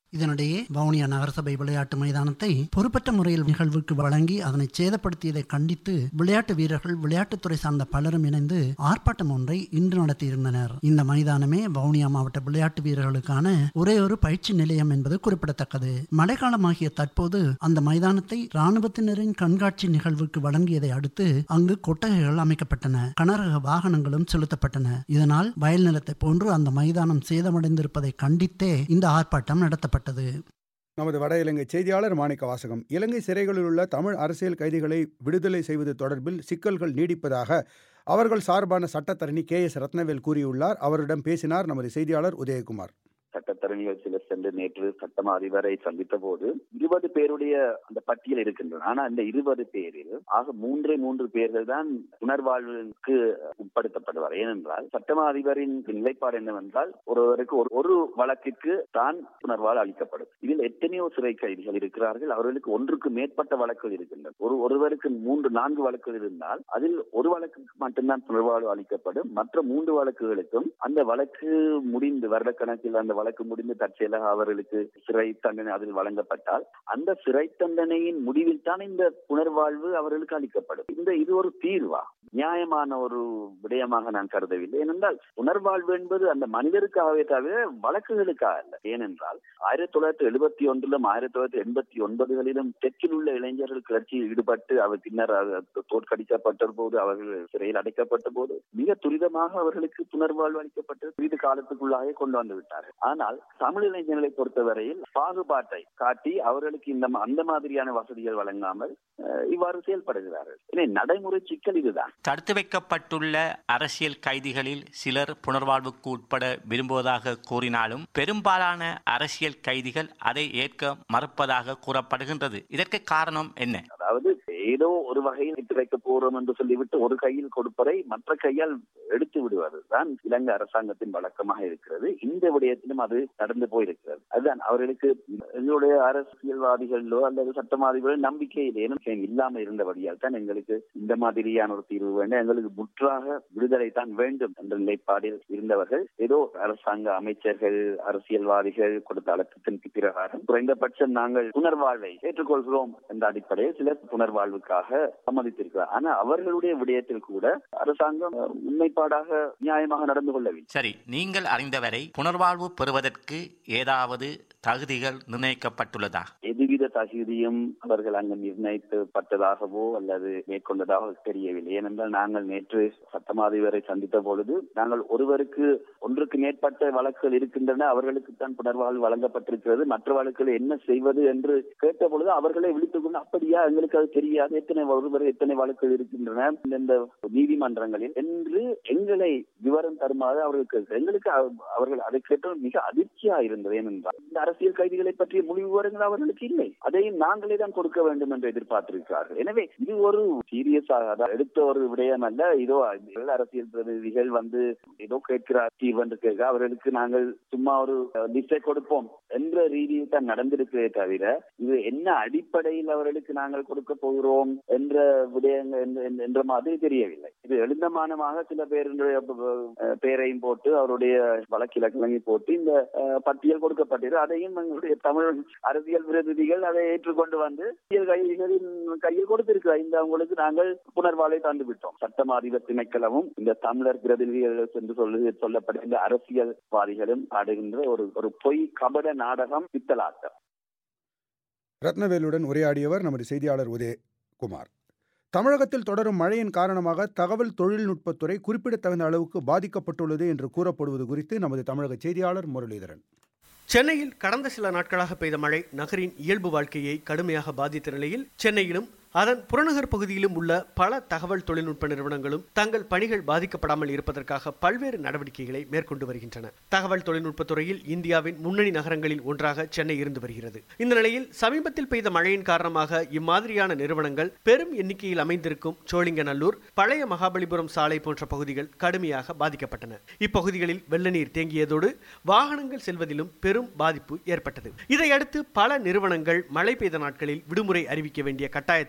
இதனிடையே வவுனியா நகரசபை விளையாட்டு மைதானத்தை பொறுப்பற்ற முறையில் நிகழ்வுக்கு வழங்கி அதனை சேதப்படுத்தியதை கண்டித்து விளையாட்டு வீரர்கள், விளையாட்டுத்துறை சார்ந்த பலரும் இணைந்து ஆர்ப்பாட்டம் ஒன்றை இன்று நடத்தியிருந்தனர். இந்த மைதானமே வவுனியா மாவட்ட விளையாட்டு வீரர்களுக்கான ஒரே ஒரு பயிற்சி நிலையம் என்பது குறிப்பிடத்தக்கது. மழைக்காலமாகிய தற்போது அந்த மைதானத்தை இராணுவத்தினரின் கண்காட்சி நிகழ்வுக்கு வழங்கியதை அடுத்து அங்கு கொட்டகைகள் அமைக்கப்பட்டன, கனரக வாகனங்களும் செலுத்தப்பட்டன. இதனால் வயல் நிலத்தை போன்று அந்த மைதானம் சேதமடைந்திருப்பதை கண்டித்தே இந்த ஆர்ப்பாட்டம் நடத்தப்பட்டது. நமது வட இலங்கை செய்தியாளர் மாணிக்க வாசகம். இலங்கை சிறைகளில் உள்ள தமிழ் அரசியல் கைதிகளை விடுதலை செய்வது தொடர்பில் சிக்கல்கள் நீடிப்பதாக அவர்கள் சார்பான சட்டத்தரணி KS ரத்னவேல் கூறியுள்ளார். அவரிடம் பேசினார் நமது செய்தியாளர் உதயகுமார். சட்டத்தரணிகள் சிலர் சென்று நேற்று சட்டமா அதிபரை சந்தித்த போது 20 பேருடைய அந்த பட்டியல் இருக்கின்றன. ஆனா அந்த 20 பேரில் ஆக 3 பேர்கள் தான் புனர்வாழ்வுக்கு உட்படுத்தப்படுவார். ஏனென்றால் சட்டமா அதிபரின் நிலைப்பாடு என்னவென்றால் ஒருவருக்கு ஒரு வழக்கிற்கு தான் புனர்வாழ்வு அளிக்கப்படும். இதில் எத்தனையோ சிறை கைதிகள் இருக்கிறார்கள். அவர்களுக்கு ஒன்றுக்கு மேற்பட்ட வழக்குகள் இருக்கின்றன. ஒருவருக்கு 3-4 வழக்குகள் இருந்தால் அதில் ஒரு வழக்குக்கு மட்டும்தான் புனர்வாழ்வு அளிக்கப்படும். மற்ற 3 வழக்குகளுக்கும் அந்த வழக்கு முடிந்து வருடக்கணக்கில் அந்த வழக்கு முடிந்து தற்செயலாக அவர்களுக்கு சிறை தண்டனை அதில் வழங்கப்பட்டால் அந்த சிறை தண்டனையின் முடிவில் தான் இந்த புனர்வாழ்வு அவர்களுக்கு அளிக்கப்படும். இது ஒரு தீர்வா? நியாயமான ஒரு விடயமாக நான் கருதவில்லை. ஏனென்றால் புனர்வாழ்வு என்பது அந்த மனிதருக்காகவே தவிர வழக்குகளுக்காக அல்ல. ஏனென்றால் 1971 1989 தெற்கில் உள்ள இளைஞர்கள் கிளர்ச்சியில் ஈடுபட்டு அவர் பின்னர் தோற்கடிக்கப்பட்ட போது, அவர்கள் சிறையில் அடைக்கப்பட்ட போது மிக துரிதமாக அவர்களுக்கு புனர்வாழ்வு அளிக்கப்பட்டு சிறிது காலத்துக்குள்ளாக கொண்டு வந்து விட்டார்கள். ஆனால் தமிழ் இளைஞர்களை பொறுத்தவரையில் பாகுபாட்டை காட்டி அவர்களுக்கு அந்த மாதிரியான வசதிகள் வழங்காமல் இவ்வாறு செயல்படுகிறார்கள். நடைமுறை சிக்கல் இதுதான். தடுத்து வைக்கப்பட்டுள்ள அரசியல் கைதிகளில் சிலர் புனர்வாழ்வுக்கு உட்பட விரும்புவதாக கூறினாலும் பெரும்பாலான அரசியல் கைதிகள் அதை ஏற்க மறுப்பதாக கூறப்படுகின்றது. இதற்கு காரணம் என்ன? அதாவது ஏதோ ஒரு வகையில் விட்டு வைக்க போறோம் என்று சொல்லிவிட்டு ஒரு கையில் கொடுப்பதை மற்ற கையால் எடுத்து விடுவது தான் இலங்கை அரசாங்கத்தின் வழக்கமாக இருக்கிறது. இந்த விடயத்திலும் அது நடந்து போயிருக்கிறது. அதுதான் அவர்களுக்கு எங்களுடைய அரசியல்வாதிகளோ அல்லது சட்டவாதிகளோ நம்பிக்கை இல்லாமல் இருந்தபடியால் தான் எங்களுக்கு இந்த மாதிரியான ஒரு தீர்வு வேண்டும், எங்களுக்கு முற்றாக விடுதலை தான் வேண்டும் என்ற நிலைப்பாடில் இருந்தவர்கள் ஏதோ அரசாங்க அமைச்சர்கள், அரசியல்வாதிகள் கொடுத்த அழுத்தத்தின் பிரகாரம் குறைந்தபட்சம் நாங்கள் புனர்வாழ்வை ஏற்றுக்கொள்கிறோம் என்ற அடிப்படையில் சிலர் புனர்வாழ்வுக்காக சம்மதித்திருக்கிறார். ஆனா அவர்களுடைய விடயத்தில் கூட அரசாங்கம் உண்மைப்பாடாக நியாயமாக நடந்து கொள்ளவில்லை. சரி, நீங்கள் அறிந்தவரை புனர்வாழ்வு பெறுவதற்கு ஏதாவது தகுதிகள் நிர்ணயிக்கப்பட்டுள்ளதா? எதுவித தகுதியும் அவர்கள் அங்கு நிர்ணயிக்கப்பட்டதாகவோ அல்லது மேற்கொண்டதாக தெரியவில்லை. ஏனென்றால் நாங்கள் நேற்று சட்டமாதிபரை சந்தித்த பொழுது நாங்கள் ஒன்றுக்கு மேற்பட்ட வழக்குகள் இருக்கின்றன, அவர்களுக்கு தான் புனர்வாழ்வு வழங்கப்பட்டிருக்கிறது, மற்ற வழக்குகள் என்ன செய்வது என்று கேட்ட பொழுது அவர்களை விழித்துக் கொண்டு அப்படியா எங்களுக்கு அது தெரியாது, எத்தனை வழக்குகள் இருக்கின்றன இந்த நீதிமன்றங்களில் என்று எங்களை விவரம் தருமாறு எங்களுக்கு அவர்கள் அதை கேட்ட மிக அதிர்ச்சியா இருந்தது. ஏனென்றால் இந்த அரசியல் கைதிகளை பற்றிய முழு விவரங்கள் அவர்களுக்கு இல்லை, அதையும் நாங்களே தான் கொடுக்க வேண்டும் என்று எதிர்பார்த்திருக்கிறார்கள். எனவே இது ஒரு சீரியஸாக எடுத்த ஒரு விடயம் அல்ல. இதோ அரசியல் பிரதிநிதிகள் வந்து ஏதோ கேட்கிறார் தீர்வு என்று கேட்க அவர்களுக்கு நாங்கள் சும்மா ஒரு லிஸ்டை கொடுப்போம் என்ற ரீதியில் தான் நடந்திருக்கிறதே தவிர இது என்ன அடிப்படையில் அவர்களுக்கு நாங்கள் கொடுக்க போகிறோம் என்ற விடயங்கள் என்ற மாதிரி தெரியவில்லை. இது எழுந்தமானமாக சில பேருடைய பெயரையும் போட்டு அவருடைய வழக்கிலக்கணங்கி போட்டு இந்த பட்டியல் கொடுக்கப்பட்டது. அதையும் எங்களுடைய தமிழ் அரசியல் பிரதிநிதிகள் அதை ஏற்றுக்கொண்டு வந்து கைதிகளின் கையில் கொடுத்திருக்கிறார். இந்த அவங்களுக்கு நாங்கள் புனர்வாழ்வை தந்து விட்டோம். சட்டமா அதிபர் திணைக்களமும் இந்த தமிழர் பிரதிநிதிகள் என்று சொல்லப்படுகின்ற அரசியல்வாதிகளும் ஆடுகின்ற ஒரு பொய் கபட நாடகம், பித்தலாட்டம். ரத்னவேலுடன் உரையாடியவர் நமது செய்தியாளர் உதயகுமார். தமிழகத்தில் தொடரும் மழையின் காரணமாக தகவல் தொழில்நுட்பத்துறை குறிப்பிடத்தகுந்த அளவுக்கு பாதிக்கப்பட்டுள்ளது என்று கூறப்படுவது குறித்து நமது தமிழக செய்தியாளர் முரளிதரன். சென்னையில் கடந்த சில நாட்களாக பெய்த மழை நகரின் இயல்பு வாழ்க்கையை கடுமையாக பாதித்த நிலையில் சென்னையிலும் அதன் புறநகர் பகுதியிலும் உள்ள பல தகவல் தொழில்நுட்ப நிறுவனங்களும் தங்கள் பணிகள் பாதிக்கப்படாமல் இருப்பதற்காக பல்வேறு நடவடிக்கைகளை மேற்கொண்டு வருகின்றன. தகவல் தொழில்நுட்பத் துறையில் இந்தியாவின் முன்னணி நகரங்களில் ஒன்றாக சென்னை இருந்து வருகிறது. இந்த நிலையில் சமீபத்தில் பெய்த மழையின் காரணமாக இம்மாதிரியான நிறுவனங்கள் பெரும் எண்ணிக்கையில் அமைந்திருக்கும் சோழிங்கநல்லூர், பழைய மகாபலிபுரம் சாலை போன்ற பகுதிகள் கடுமையாக பாதிக்கப்பட்டன. இப்பகுதிகளில் வெள்ள நீர் தேங்கியதோடு வாகனங்கள் செல்வதிலும் பெரும் பாதிப்பு ஏற்பட்டது. இதையடுத்து பல நிறுவனங்கள் மழை பெய்த நாட்களில் விடுமுறை அறிவிக்க வேண்டிய கட்டாயத்திற்கு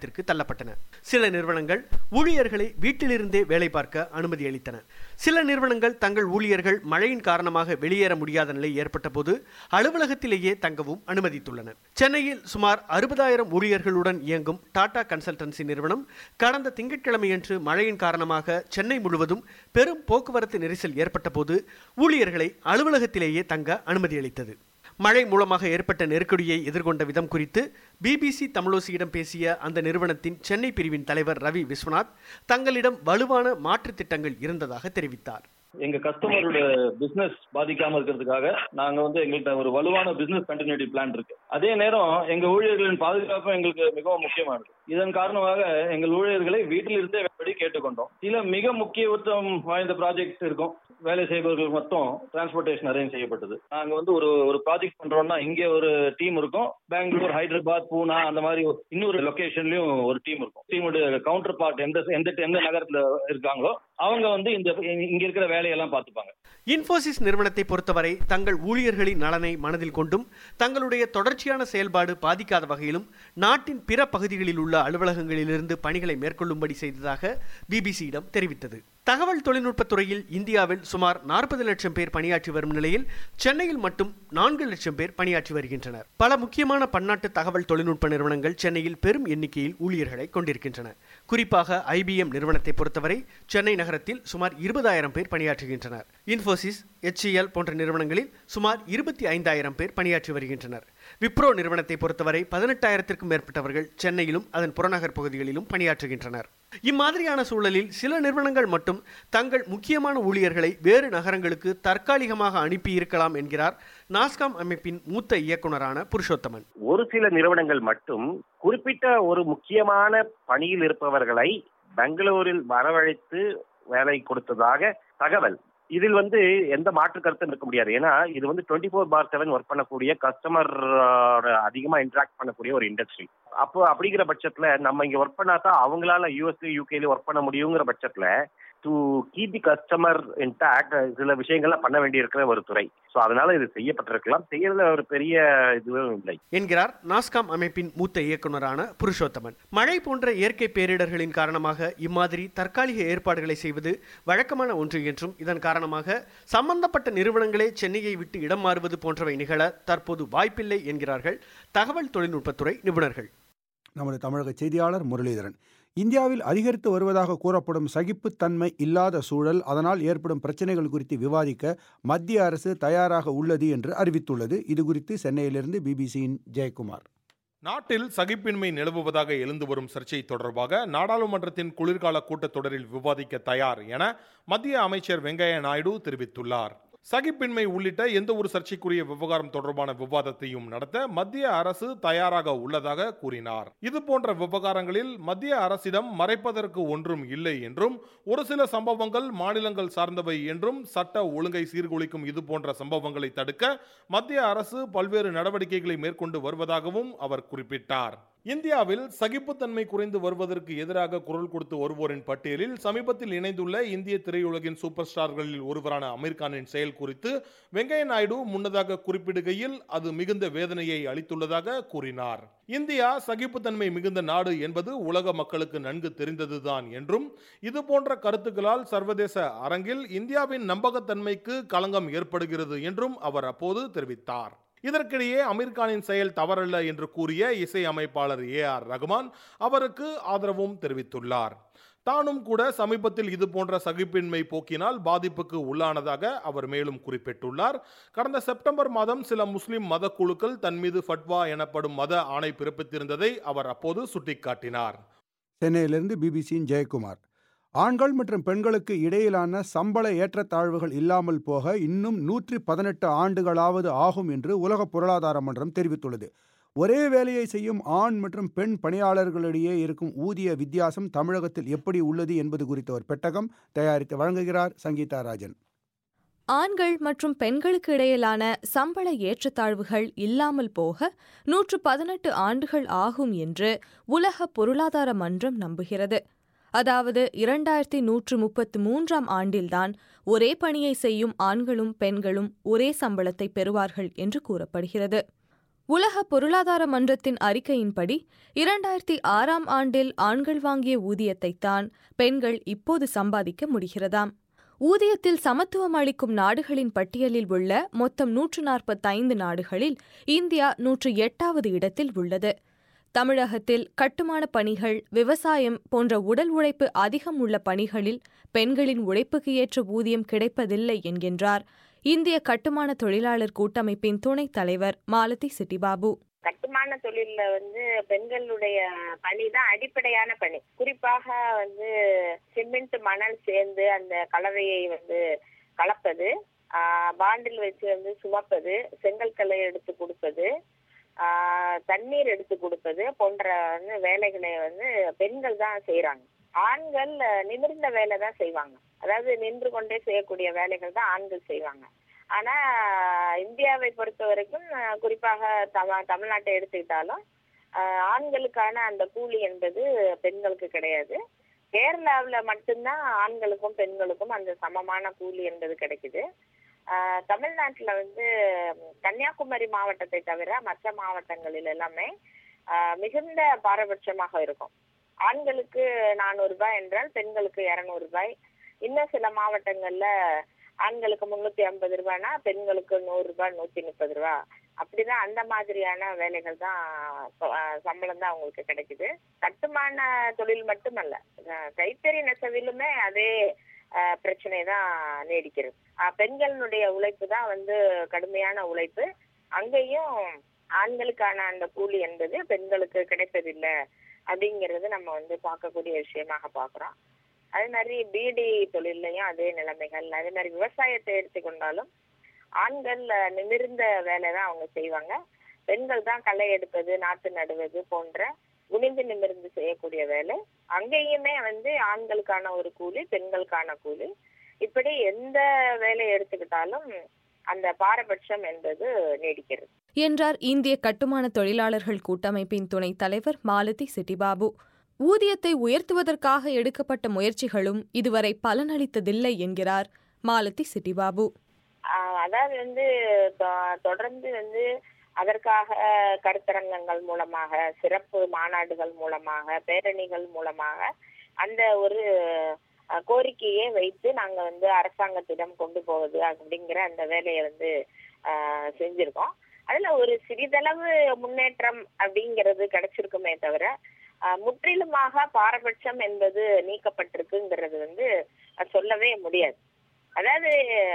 கட்டாயத்திற்கு தள்ளப்பட்டன. சில நிறுவனங்கள் ஊழியர்களை வீட்டிலிருந்தே வேலை பார்க்க அனுமதி அளித்தன. சில நிறுவனங்கள் தங்கள் ஊழியர்கள் மழையின் காரணமாக வெளியேற முடியாத நிலை ஏற்பட்ட போது அலுவலகத்திலேயே தங்கவும் அனுமதித்துள்ளன. சென்னையில் சுமார் 60,000 ஊழியர்களுடன் இயங்கும் டாடா கன்சல்டன்சி நிறுவனம் கடந்த திங்கட்கிழமையன்று மழையின் காரணமாக சென்னை முழுவதும் பெரும் போக்குவரத்து நெரிசல் ஏற்பட்ட போது ஊழியர்களை அலுவலகத்திலேயே தங்க அனுமதி அளித்தது. மழை மூலமாக ஏற்பட்ட நெருக்கடியை எதிர்கொண்ட விதம் குறித்து பிபிசி தமிழோசியிடம் பேசிய அந்த நிறுவனத்தின் சென்னை பிரிவின் தலைவர் ரவி விஸ்வநாத் தங்களிடம் வலுவான மாற்று திட்டங்கள் இருந்ததாக தெரிவித்தார். எங்க கஸ்டமரோட பிசினஸ் பாதிக்காம இருக்கிறதுக்காக நாங்க எங்கள்கிட்ட ஒரு வலுவான பிசினஸ் கண்டினியூட்டி பிளான் இருக்கு. அதே நேரம் எங்க ஊழியர்களின் பாதுகாப்பு எங்களுக்கு மிகவும் முக்கியமானது. இதன் காரணமாக எங்கள் ஊழியர்களை வீட்டில் இருந்தே வேலை கேட்டுக்கொண்டோம். சில மிக முக்கியத்துவம் வாய்ந்த ப்ராஜெக்ட் இருக்கும். வேலை செய்பவர்கள் மட்டும் டிரான்ஸ்போர்டேஷன் அரேஞ்ச் செய்யப்பட்டது. நாங்க ஒரு ப்ராஜெக்ட் பண்றோம்னா இங்கே ஒரு டீம் இருக்கும். பெங்களூர், ஹைதராபாத், பூனா அந்த மாதிரி இன்னொரு லொகேஷன்லயும் ஒரு டீம் இருக்கும். டீமோட கவுண்டர் பார்ட் எந்த நகரத்துல இருக்காங்களோ அவங்க இங்க இருக்கிற வேலையெல்லாம் பார்த்துப்பாங்க. இன்ஃபோசிஸ் நிறுவனத்தை பொறுத்தவரை தங்கள் ஊழியர்களின் நலனை மனதில் கொண்டும் தங்களுடைய தொடர்ச்சியான செயல்பாடு பாதிக்காத வகையிலும் நாட்டின் பிற பகுதிகளில் உள்ள அலுவலகங்களிலிருந்து பணிகளை மேற்கொள்ளும்படி செய்ததாக பிபிசியிடம் தெரிவித்தது. தகவல் தொழில்நுட்பத் துறையில் இந்தியாவில் சுமார் 40 லட்சம் பேர் பணியாற்றி வரும் நிலையில் சென்னையில் மட்டும் 4 லட்சம் பேர் பணியாற்றி வருகின்றனர். பல முக்கியமான பன்னாட்டு தகவல் தொழில்நுட்ப நிறுவனங்கள் சென்னையில் பெரும் எண்ணிக்கையில் ஊழியர்களை கொண்டிருக்கின்றன. குறிப்பாக IBM நிறுவனத்தை பொறுத்தவரை சென்னை நகரத்தில் சுமார் 20,000 பேர் பணியாற்றுகின்றனர். இன்ஃபோசிஸ், HCL போன்ற நிறுவனங்களில் சுமார் 25,000 பேர் பணியாற்றி வருகின்றனர். விப்ரோ நிறுவனத்தை பொறுத்தவரை 18,000க்கும் மேற்பட்டவர்கள் சென்னையிலும் அதன் புறநகர் பகுதிகளிலும் பணியாற்றுகின்றனர். இம்மாதிரியான சூழலில் சில நிறுவனங்கள் மட்டும் தங்கள் முக்கியமான ஊழியர்களை வேறு நகரங்களுக்கு தற்காலிகமாக அனுப்பி இருக்கலாம் என்கிறார் நாஸ்காம் அமைப்பின் மூத்த இயக்குனரான புருஷோத்தமன். ஒரு சில நிறுவனங்கள் மட்டும் குறிப்பிட்ட ஒரு முக்கியமான பணியில் இருப்பவர்களை பெங்களூரில் வரவழைத்து வேலை கொடுத்ததாக தகவல். இதில் எந்த மாற்று கருத்தும் இருக்க முடியாது. ஏன்னா இது 24/7 ஒர்க் பண்ணக்கூடிய கஸ்டமர் அதிகமா இன்டராக்ட் பண்ணக்கூடிய ஒரு இண்டஸ்ட்ரி. அப்படிங்கிற பட்சத்துல நம்ம இங்க ஒர்க் பண்ணாதான் அவங்களால யூஎஸ்ல யூகேல ஒர்க் பண்ண முடியுங்கிற பட்சத்துல to keep the customer intact சில விஷயங்கள்லாம் பண்ண வேண்டி இருக்கிற ஒரு துறை. ஸோ அதனால இது செய்யப்பட்டிருக்கலாம். செய்யறதுல ஒரு பெரிய இதுவும் இல்லை என்கிறார் நாஸ்காம் அமைப்பின் மூத்த இயக்குனரான புருஷோத்தமன். மழை போன்ற இயற்கை பேரிடர்களின் காரணமாக இம்மாதிரி தற்காலிக ஏற்பாடுகளை செய்வது வழக்கமான ஒன்று என்றும் இதன் காரணமாக சம்பந்தப்பட்ட நிறுவனங்களே சென்னையை விட்டு இடம் மாறுவது போன்றவை நிகழ தற்போது வாய்ப்பில்லை என்கிறார்கள் தகவல் தொழில்நுட்பத்துறை நிபுணர்கள். நமது தமிழக செய்தியாளர் முரளிதரன். இந்தியாவில் அதிகரித்து வருவதாக கூறப்படும் சகிப்புத்தன்மை இல்லாத சூழல், அதனால் ஏற்படும் பிரச்சனைகள் குறித்து விவாதிக்க மத்திய அரசு தயாராக உள்ளது என்று அறிவித்துள்ளது. இது குறித்து சென்னையிலிருந்து பிபிசியின் ஜெயக்குமார். நாட்டில் சகிப்பின்மை நிலவுவதாக எழுந்து வரும் சர்ச்சை தொடர்பாக நாடாளுமன்றத்தின் குளிர்கால கூட்டத்தொடரில் விவாதிக்க தயார் என மத்திய அமைச்சர் வெங்கையா நாயுடு தெரிவித்துள்ளார். சகிப்பின்மை உள்ளிட்ட எந்த ஒரு சர்ச்சைக்குரிய விவகாரம் தொடர்பான விவாதத்தையும் நடத்த மத்திய அரசு தயாராக உள்ளதாக கூறினார். இது போன்ற விவகாரங்களில் மத்திய அரசிடம் மறைப்பதற்கு ஒன்றும் இல்லை என்றும், ஒரு சில சம்பவங்கள் மாநிலங்கள் சார்ந்தவை என்றும், சட்ட ஒழுங்கை சீர்குலைக்கும் இது போன்ற சம்பவங்களை தடுக்க மத்திய அரசு பல்வேறு நடவடிக்கைகளை மேற்கொண்டு வருவதாகவும் அவர் குறிப்பிட்டார். இந்தியாவில் சகிப்புத்தன்மை குறைந்து வருவதற்கு எதிராக குரல் கொடுத்து வருவோரின் பட்டியலில் சமீபத்தில் இணைந்துள்ள இந்திய திரையுலகின் சூப்பர் ஸ்டார்களில் ஒருவரான அமீர் கானின் செயல் குறித்து வெங்கையா நாயுடு முன்னதாக குறிப்பிடுகையில் அது மிகுந்த வேதனையை அளித்துள்ளதாக கூறினார். இந்தியா சகிப்புத்தன்மை மிகுந்த நாடு என்பது உலக மக்களுக்கு நன்கு தெரிந்ததுதான் என்றும், இது போன்ற கருத்துக்களால் சர்வதேச அரங்கில் இந்தியாவின் நம்பகத்தன்மைக்கு களங்கம் ஏற்படுகிறது என்றும் அவர் அப்போது தெரிவித்தார். இதற்கிடையே அமீர் கானின் செயல் தவறல்ல என்று கூறிய இசை அமைப்பாளர் AR ரகுமான் அவருக்கு ஆதரவும் தெரிவித்துள்ளார். தானும் கூட சமீபத்தில் இது போன்ற சகிப்பின்மை போக்கினால் பாதிப்புக்கு உள்ளானதாக அவர் மேலும் குறிப்பிட்டுள்ளார். கடந்த செப்டம்பர் மாதம் சில முஸ்லிம் மத குழுக்கள் தன் மீது ஃபட்வா எனப்படும் மத ஆணை பிறப்பித்திருந்ததை அவர் அப்போது சுட்டிக்காட்டினார். சென்னையிலிருந்து பிபிசியின் ஜெயக்குமார். ஆண்கள் மற்றும் பெண்களுக்கு இடையிலான சம்பள ஏற்றத்தாழ்வுகள் இல்லாமல் போக இன்னும் 118 ஆண்டுகளாவது ஆகும் என்று உலக பொருளாதார மன்றம் தெரிவித்துள்ளது. ஒரே வேலையை செய்யும் ஆண் மற்றும் பெண் பணியாளர்களிடையே இருக்கும் ஊதிய வித்தியாசம் தமிழகத்தில் எப்படி உள்ளது என்பது குறித்த ஒரு பெட்டகம் தயாரித்து வழங்குகிறார் சங்கீதா ராஜன். ஆண்கள் மற்றும் பெண்களுக்கு இடையிலான சம்பள ஏற்றத்தாழ்வுகள் இல்லாமல் போக 118 ஆண்டுகள் ஆகும் என்று உலக பொருளாதார மன்றம் நம்புகிறது. அதாவது 2133ஆம் ஆண்டில்தான் ஒரே பணியை செய்யும் ஆண்களும் பெண்களும் ஒரே சம்பளத்தை பெறுவார்கள் என்று கூறப்படுகிறது. உலக பொருளாதார மன்றத்தின் அறிக்கையின்படி 2006 ஆண்டில் ஆண்கள் வாங்கிய ஊதியத்தைத்தான் பெண்கள் இப்போது சம்பாதிக்க முடிகிறதாம். ஊதியத்தில் சமத்துவம் அளிக்கும் நாடுகளின் பட்டியலில் உள்ள மொத்தம் 145 நாடுகளில் இந்தியா 108வது இடத்தில் உள்ளது. தமிழகத்தில் கட்டுமான பணிகள், விவசாயம் போன்ற உடல் உழைப்பு அதிகம் உள்ள பணிகளில் பெண்களின் உழைப்புக்கு ஏற்ற ஊதியம் கிடைப்பதில்லை என்கின்றார் இந்திய கட்டுமான தொழிலாளர் கூட்டமைப்பின் துணைத் தலைவர் மாலதி சிட்டிபாபு. கட்டுமான தொழில்ல பெண்களுடைய பணி தான் அடிப்படையான பணி. குறிப்பாக சிமெண்ட் மணல் சேர்ந்து அந்த கலவையை கலப்பது, பாண்டில் வச்சு சுமப்பது, செங்கல் கல்லை எடுத்து கொடுப்பது, தண்ணீர் எடுத்து கொடுப்பது போன்ற வேலைகளை பெண்கள் தான் செய்யறாங்க. ஆண்கள் நிமிர்ந்த வேலை தான் செய்வாங்க. அதாவது நின்று கொண்டே செய்யக்கூடிய வேலைகள் தான் ஆண்கள் செய்வாங்க. ஆனா இந்தியாவை பொறுத்த வரைக்கும், குறிப்பாக தமிழ்நாட்டை எடுத்துக்கிட்டாலும் ஆண்களுக்கான அந்த கூலி என்பது பெண்களுக்கு கிடையாது. கேரளாவில் மட்டும்தான் ஆண்களுக்கும் பெண்களுக்கும் அந்த சமமான கூலி என்பது கிடைக்குது. தமிழ்நாட்டில் கன்னியாகுமரி மாவட்டத்தை தவிர மற்ற மாவட்டங்களில் எல்லாமே மிகுந்த பாரபட்சமாக இருக்கும். ஆண்களுக்கு 400 ரூபாய் என்றால் பெண்களுக்கு 200 ரூபாய். இன்னும் சில மாவட்டங்கள்ல ஆண்களுக்கு 350 ரூபாய்னா பெண்களுக்கு 100 ரூபாய், 130 ரூபா. அப்படிதான் அந்த மாதிரியான வேலைகள் தான் சம்பளம் தான் அவங்களுக்கு கிடைக்குது. கட்டுமான தொழில் மட்டுமல்ல, கைத்தறி நெசவிலுமே அதே பிரச்சனை தான் நீடிக்கிறது. பெண்களுடைய உழைப்பு தான் கடுமையான உழைப்பு. அங்கேயும் ஆண்களுக்கான அந்த கூலி என்பது பெண்களுக்கு கிடைப்பதில்லை அப்படிங்கிறது நம்ம பார்க்கக்கூடிய விஷயமாக பார்க்கிறோம். அதே மாதிரி பீடி தொழிலையும் அதே நிலைமைகள். அதே மாதிரி விவசாயத்தை எடுத்துக்கொண்டாலும் ஆண்கள் நிமிர்ந்த வேலை தான் அவங்க செய்வாங்க. பெண்கள் தான் களை எடுப்பது, நாற்று நடுவது போன்ற குனிந்து நிமிர்ந்து செய்யக்கூடிய வேலை. அங்கேயுமே ஆண்களுக்கான ஒரு கூலி, பெண்களுக்கான கூலி. இப்படி எந்த வேலையை எடுத்துக்கிட்டாலும் அந்த பாரபட்சம் என்பது நீடிக்கிறது என்றார் இந்திய கட்டுமான தொழிலாளர்கள் கூட்டமைப்பின் துணைத் தலைவர் மாலதி சிட்டிபாபு. ஊதியத்தை உயர்த்துவதற்காக எடுக்கப்பட்ட முயற்சிகளும் இதுவரை பலனளித்ததில்லை என்கிறார் மாலதி சிட்டிபாபு. அதாவது தொடர்ந்து அதற்காக கருத்தரங்கங்கள் மூலமாக, சிறப்பு மாநாடுகள் மூலமாக, பேரணிகள் மூலமாக அந்த ஒரு கோரிக்கையை வைத்து நாங்க அரசாங்கத்திடம் கொண்டு போவது அப்படிங்கிற அந்த வேலையை செஞ்சிருக்கோம். அதுல ஒரு சிறிதளவு முன்னேற்றம் அப்படிங்கிறது கிடைச்சிருக்குமே தவிர முற்றிலுமாக பாரபட்சம் என்பது நீக்கப்பட்டிருக்குங்கிறது சொல்லவே முடியாது. அதாவது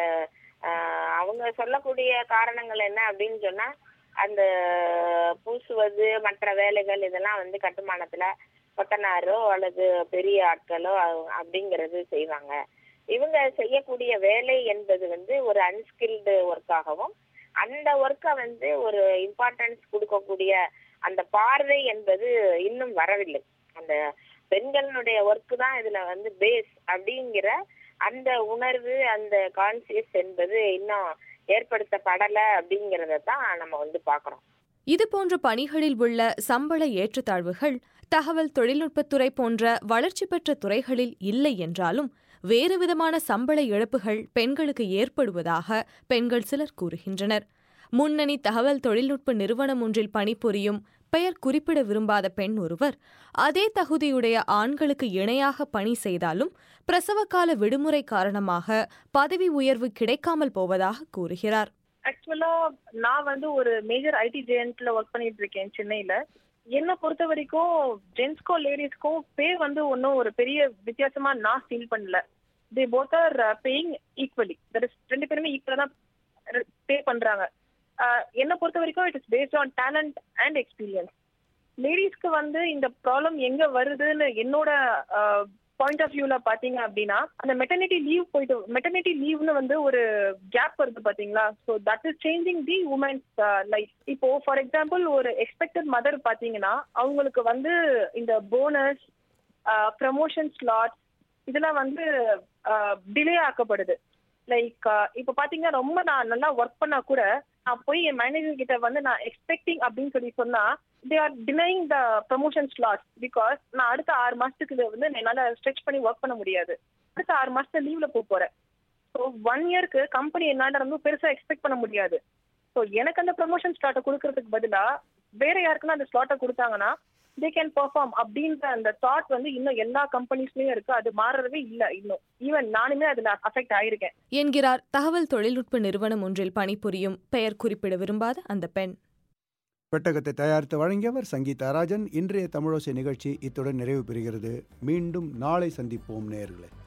அவங்க சொல்லக்கூடிய காரணங்கள் என்ன அப்படின்னு சொன்னா, அந்த பூசுவது மற்ற வேலைகள் இதெல்லாம் கட்டுமானத்துல கொத்தனாரோ அல்லது பெரிய ஆட்களோ அப்படிங்கிறது செய்வாங்க. இவங்க செய்யக்கூடிய வேலை என்பது ஒரு அன்ஸ்கில்டு ஒர்க்காகவும், அந்த ஒர்க்கை ஒரு இம்பார்ட்டன்ஸ் கொடுக்கக்கூடிய அந்த பார்வை என்பது இன்னும் வரவில்லை. அந்த பெண்களுடைய ஒர்க்கு தான் இதுல பேஸ் அப்படிங்கிற அந்த உணர்வு, அந்த கான்சியஸ் என்பது இன்னும் ஏற்படுத்தப்படல அப்படிங்கறத தான் நம்ம பாக்குறோம். இதுபோன்ற பணிகளில் உள்ள சம்பள ஏற்றத்தாழ்வுகள் தகவல் தொழில்நுட்பத்துறை போன்ற வளர்ச்சி பெற்ற துறைகளில் இல்லை என்றாலும் வேறு விதமான சம்பள இழப்புகள் பெண்களுக்கு ஏற்படுவதாக பெண்கள் சிலர் கூறுகின்றனர். முன்னணி தகவல் தொழில்நுட்ப நிறுவனம் ஒன்றில் பணிபுரியும் பெயர் குறிப்பிட விரும்பாத பெண் ஒருவர் அதே தகுதியுடைய ஆண்களுக்கு இணையாக பணி செய்தாலும் பிரசவகால விடுமுறை காரணமாக பதவி உயர்வு கிடைக்காமல் போவதாக கூறுகிறார். ஆக்சுவலா நான் ஒரு மேஜர் ஐடி ஜெயண்ட்ல ஒர்க் பண்ணிட்டு இருக்கேன் சென்னையில. என்ன பொறுத்த வரைக்கும் ஜென்ஸ்க்கும் லேடிஸ்க்கும் பே ஒன்னும் ஒரு பெரிய வித்தியாசமா நான் ஃபீல் பண்ணல. They both are paying equally. That is ரெண்டு பேருமே ஈக்குவலா தான் பே பண்றாங்க. என்ன பொறுத்த வரைக்கும் it is based on talent and experience. லேடிஸ்க்கு இந்த ப்ராப்ளம் எங்க வருதுன்னு என்னோட பாயிண்ட் ஆஃப் வியூல பாத்தீங்க அப்படின்னா, அந்த மெட்டர்னிட்டி லீவ்னு ஒரு கேப் வருது பாத்தீங்களா. So that is changing the women's life. இப்போ ஃபார் எக்ஸாம்பிள் ஒரு எக்ஸ்பெக்டட் மதர் பாத்தீங்கன்னா அவங்களுக்கு இந்த போனஸ், ப்ரமோஷன் ஸ்லாட்ஸ் இதெல்லாம் டிலே ஆக்கப்படுது. லைக் இப்போ பாத்தீங்கன்னா ரொம்ப நான் நல்லா ஒர்க் பண்ணா கூட நான் போய் என் மேனேஜர் கிட்ட நான் எக்ஸ்பெக்டிங் அப்படின்னு சொன்னா they are denying the promotion slots because நான் அடுத்த 6 மாசத்துக்கு என்னால ஸ்ட்ரெச் பண்ணி ஒர்க் பண்ண முடியாது. அடுத்த 6 மாசத்துல லீவ்ல போறேன். ஸோ 1 இயர்க்கு கம்பெனி என்னால பெருசா எக்ஸ்பெக்ட் பண்ண முடியாது. ஸோ எனக்கு அந்த ப்ரமோஷன் ஸ்லாட்டை கொடுக்கறதுக்கு பதிலா வேற யாருக்குன்னா அந்த ஸ்லாட்டை கொடுத்தாங்கன்னா they can perform அப்படின்ற அந்த தாட் வந்து இன்னும் எல்லா கம்பெனிஸ்லயும் இருக்கு. அது மாறவே இல்லை இன்னும். ஈவன் நானுமே அதுல அஃபெக்ட் ஆயிருக்கேன் என்கிறார் தகவல் தொழில்நுட்ப நிறுவனம் ஒன்றில் பணிபுரியும் பெயர் குறிப்பிட விரும்பாத அந்த பெண். பெட்டகத்தை தயாரித்து வழங்கியவர் சங்கீதா ராஜன். இன்றைய தமிழோசை நிகழ்ச்சி இத்துடன் நிறைவு பெறுகிறது. மீண்டும் நாளை சந்திப்போம் நேயர்களே.